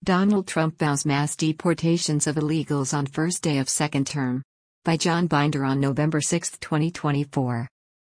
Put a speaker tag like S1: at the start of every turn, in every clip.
S1: Donald Trump vows mass deportations of illegals on first day of second term. By John Binder on November 6, 2024.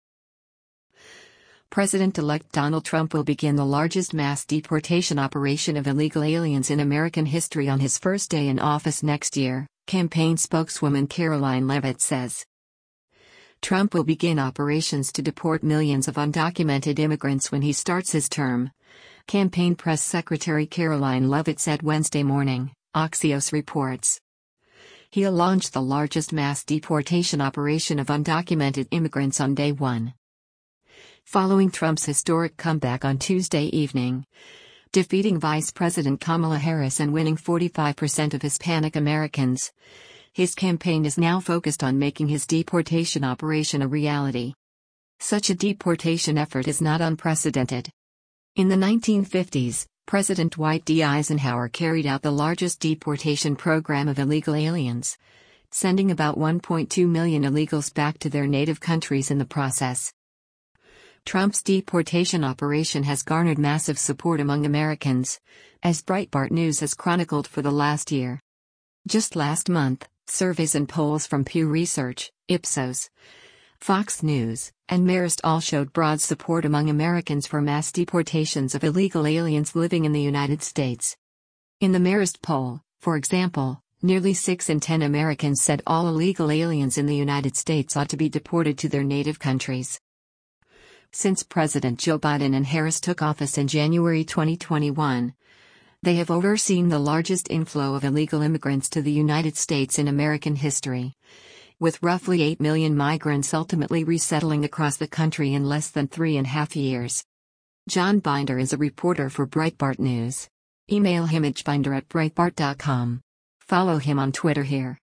S1: President-elect Donald Trump will begin the largest mass deportation operation of illegal aliens in American history on his first day in office next year, campaign spokeswoman Karoline Leavitt says. Trump will begin operations to deport millions of undocumented immigrants when he starts his term. Campaign press secretary Karoline Leavitt said Wednesday morning, Axios reports. He'll launch the largest mass deportation operation of undocumented immigrants on day one. Following Trump's historic comeback on Tuesday evening, defeating Vice President Kamala Harris and winning 45% of Hispanic Americans, his campaign is now focused on making his deportation operation a reality. Such a deportation effort is not unprecedented. In the 1950s, President Dwight D. Eisenhower carried out the largest deportation program of illegal aliens, sending about 1.2 million illegals back to their native countries in the process. Trump's deportation operation has garnered massive support among Americans, as Breitbart News has chronicled for the last year. Just last month, surveys and polls from Pew Research, Ipsos, Fox News, and Marist all showed broad support among Americans for mass deportations of illegal aliens living in the United States. In the Marist poll, for example, nearly 6 in 10 Americans said all illegal aliens in the United States ought to be deported to their native countries. Since President Joe Biden and Harris took office in January 2021, they have overseen the largest inflow of illegal immigrants to the United States in American history, with roughly 8 million migrants ultimately resettling across the country in less than 3.5 years. John Binder is a reporter for Breitbart News. Email him at binder@breitbart.com. Follow him on Twitter here.